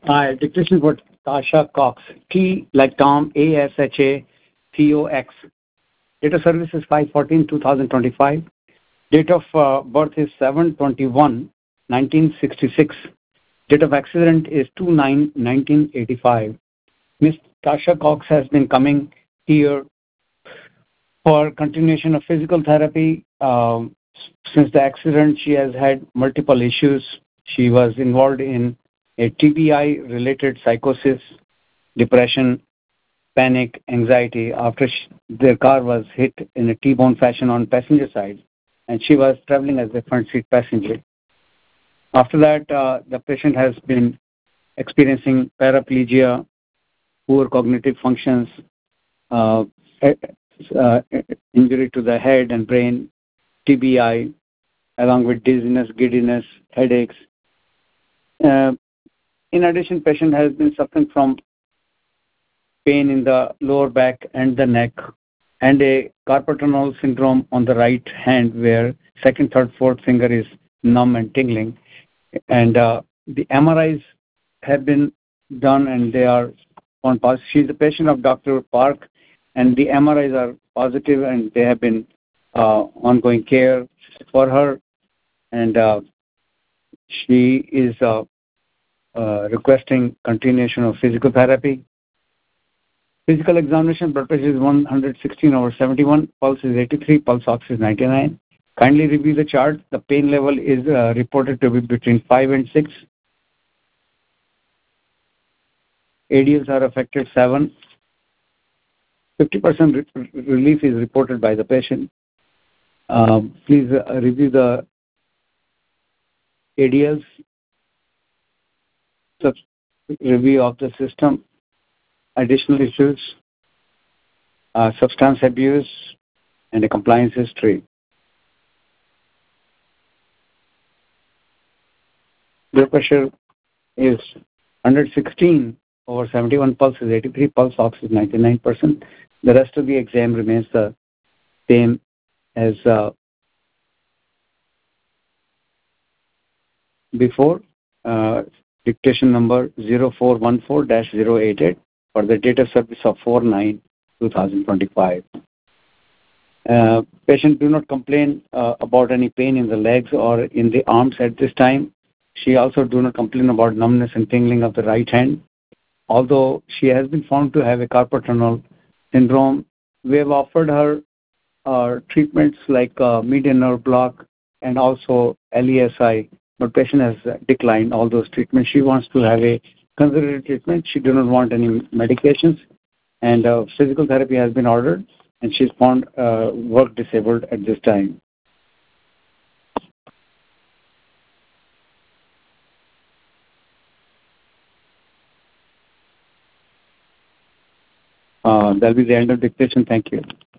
Hi, dictation for Tasha Cox. T like Tom, ASHA COX. Date of service is 5/14/2025. Date of birth is 7/21/1966. Date of accident is 2/9/1985. Miss Tasha Cox has been coming here for continuation of physical therapy. Since the accident, she has had multiple issues. She was involved in a TBI-related psychosis, depression, panic, anxiety after their car was hit in a T-bone fashion on passenger side, and she was traveling as a front seat passenger. After that, the patient has been experiencing paraplegia, poor cognitive functions, uh, injury to the head and brain, TBI, along with dizziness, giddiness, headaches. Uh, in addition, patient has been suffering from pain in the lower back and the neck, and a carpal tunnel syndrome on the right hand where second, third, fourth finger is numb and tingling. And the MRIs have been done and they are on positive. She's a patient of Dr. Park, and the MRIs are positive and they have been ongoing care for her. And she is requesting continuation of physical therapy. Physical examination, blood pressure is 116/71, pulse is 83, pulse ox is 99. Kindly review the chart. The pain level is reported to be between 5 and 6. ADLs are affected 7. 50% relief is reported by the patient. Please review the ADLs, review of the system, additional issues, substance abuse, and a compliance history. Blood pressure is 116/71, pulse is 83, pulse ox is 99%. The rest of the exam remains the same as before. Dictation number 0414-088 for the date of service of 4/9/2025. Patient do not complain about any pain in the legs or in the arms at this time. She also do not complain about numbness and tingling of the right hand. Although she has been found to have a carpal tunnel syndrome, we have offered her treatments like median nerve block and also LESI, but patient has declined all those treatments. She wants to have a conservative treatment. She do not want any medications, and physical therapy has been ordered, and she's found work disabled at this time. That'll be the end of dictation. Thank you.